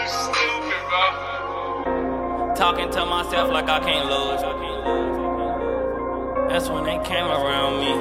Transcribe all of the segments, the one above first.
Talking to myself like I can't lose. That's when they came around me.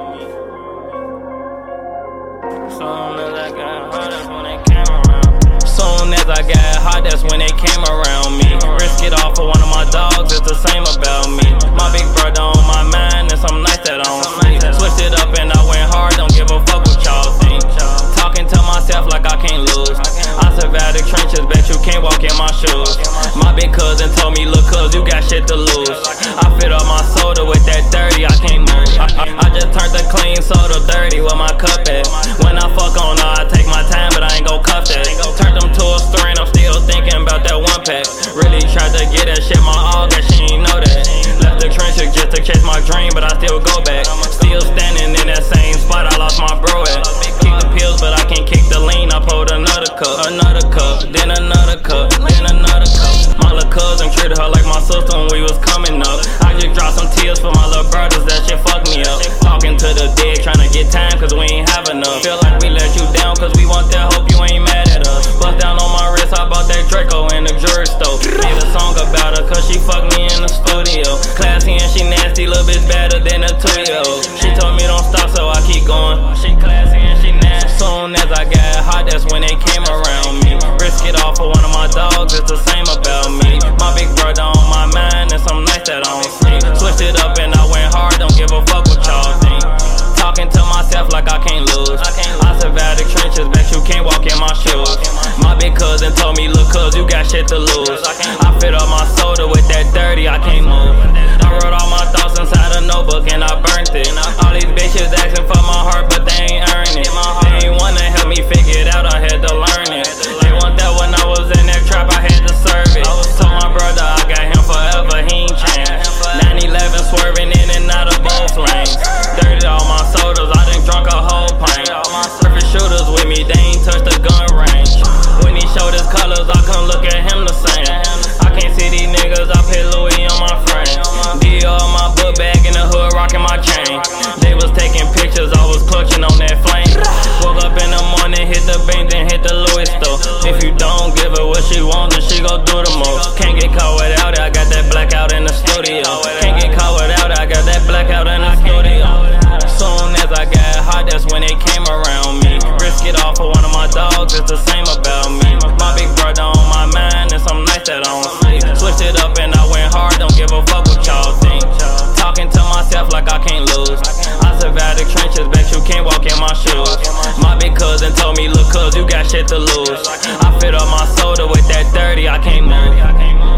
Soon as I got hot, that's when they came around me. Soon as I got hot, that's when they came around me. Risk it all for one of my dogs, it's the same about me. My big brother on my mind, and some nights that I don't sleep. Switched it up and I went hard, don't give a fuck what y'all think. Talking to myself like I can't lose. I survived the trenches, bet you can't walk in my shoes. My big cousin told me, look cuz, you got shit to lose. I fit up my soda with that 30, I can't move. I just turned the clean soda 30 with my cup at. When I fuck on her, I take my time, but I ain't gon' cuff that. Turned them to a story and I'm still thinking about that one pack. Really tried to get that shit my all, that she ain't know that. Left the trenches just to chase my dream, but I still go back. Still standing in that same spot I lost my bro at. Kick the pills, but I can't kick the lean. I pulled another cup, then another cup, then another cup. My little cousin treated her like my sister when we was coming up. I just dropped some tears for my little brothers, that shit fucked me up. Talking to the dead, trying to get time cause we ain't have enough. Feel like we let you down cause we want that, hope you ain't mad at us. Bust down on my wrist, I bought that Draco in the jewelry store. Made a song about her cause she fucked me in the studio. Classy and she nasty, little bit better than a 2-year-old. She told me don't stop so I keep going. She classy and she nasty. Soon as I got hot, that's when they came around me. Risk it all for one of my dogs, it's the same about me. My big brother on my mind, and some nights that I don't sleep. Switched it up and I went hard, don't give a fuck what y'all think. Talking to myself like I can't lose. I survived the trenches, bet you can't walk in my shoes. My big cousin told me, look cuz, you got shit to lose. I fit up my soda with that 30, I can't move. I wrote all my thoughts inside a notebook and I burnt it. All these bitches asking for my heart, but they ain't earn it. They ain't wanna help me figure it out, I had to learn it. They want that when I was in that trap, I had to serve it. Told my brother I got him forever, he ain't changed. 911 swerving in and out of both lanes. 30 all my sodas, I done drunk a whole pint. Perfect shooters with me, they ain't touched the gun range. When he showed his colors, I couldn't look at him the same. I can't see these niggas, I put Louis on my frame. Dior on my book bag in the hood, rocking my chain. They was taking pictures, I was clutching on that flame. Woke up in the morning, hit the bank, then hit the Louis store. If you don't give her what she wants, then she gon' do the most. Can't get caught without it, I got that blackout in the studio. Can't get caught without it, I got that blackout in the studio. Soon as I got hot, that's when they came around me. Risk it all for one of my dogs, it's the same about me. My big brother on my mind, and some nights that I don't sleep. Switched it up and I went hard, don't give a fuck what y'all think. Talking to myself like I can't lose. I survived the trenches, bet you can't walk in my shoes. My big cousin told me, look cuz, you got shit to lose. I fit up my soda with that 30, I can't move.